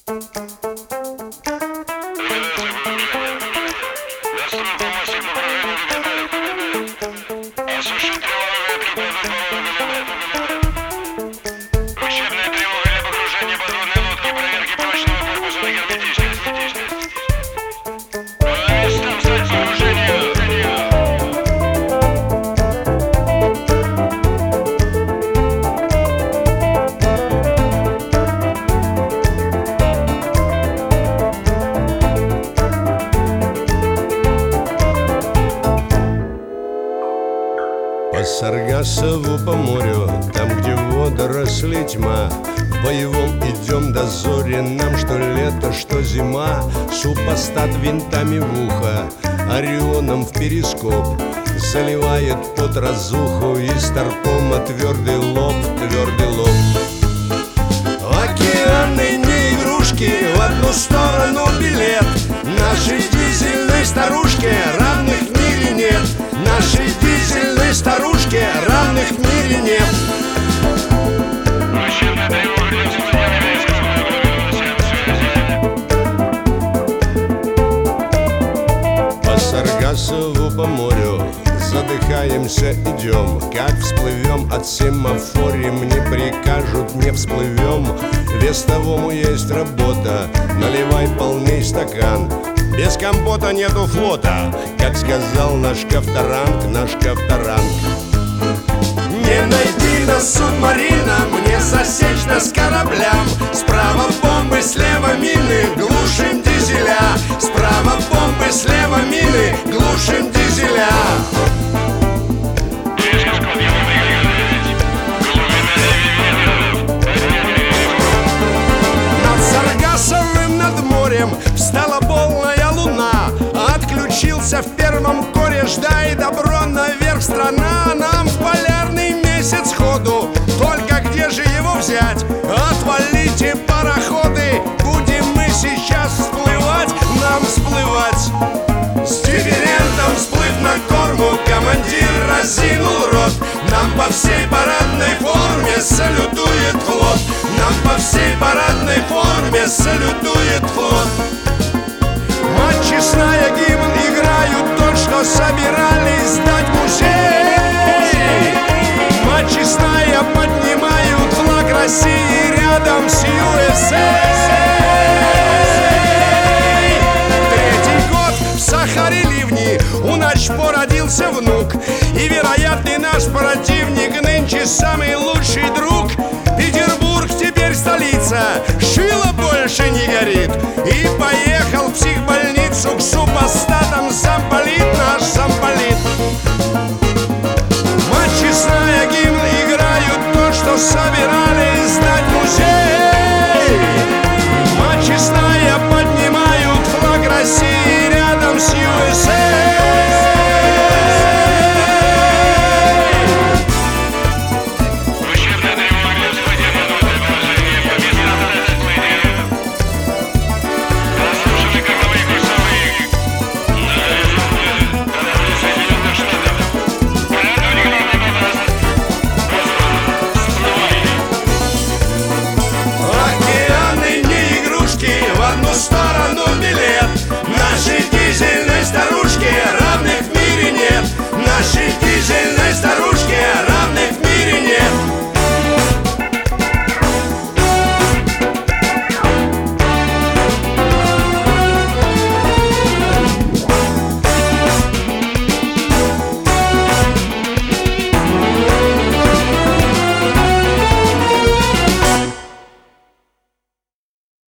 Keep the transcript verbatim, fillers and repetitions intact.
Учебная тревога для погружения подводной лодки, проверки прочного корпуса на герметичность. По местам стать погружению. По Саргассову, по морю, там, где водоросли тьма, в боевом идем дозоре, нам что лето, что зима. Супостат винтами в ухо, Орионом в перископ, заливает под разуху из торпома твердый лоб, твердый лоб. Океаны не игрушки, в одну сторону билет. Нашей дизельной старушке равных в мире нет. Нашей дизельной старушке равных в мире нет. Учебная тревога для цивильного войска. По Саргассову, по морю, задыхаемся, идем. Как всплывем от семафори, мне прикажут, не всплывем. Вестовому есть работа, наливай полный стакан. Без компота нету флота, как сказал наш Ковторанг, наш Ковторанг. Не найти нас субмарина, мне засечь нас кораблям. Справа бомбы, слева мины, глушим дизеля. Справа бомбы, слева мины, глушим дизеля. Над Саргассовым, над морем встала полная луна. Отключился в первом коре, ждай добро наверх страна. Нам в полярный месяц ходу, только где же его взять? Отвалите пароходы, будем мы сейчас всплывать, нам всплывать. С дифферентом всплыв на корму, командир разинул рот. Нам по всей парадной форме салютует флот. Нам по всей парадной форме салютует флот. Мать честная, гимн играют, тот, что собирались сдать музей. Мать честная, поднимают флаг России рядом с ю эс эй. Третий год в Сахаре ливни, у Начпо родился внук. И вероятный наш противник нынче самый лучший друг.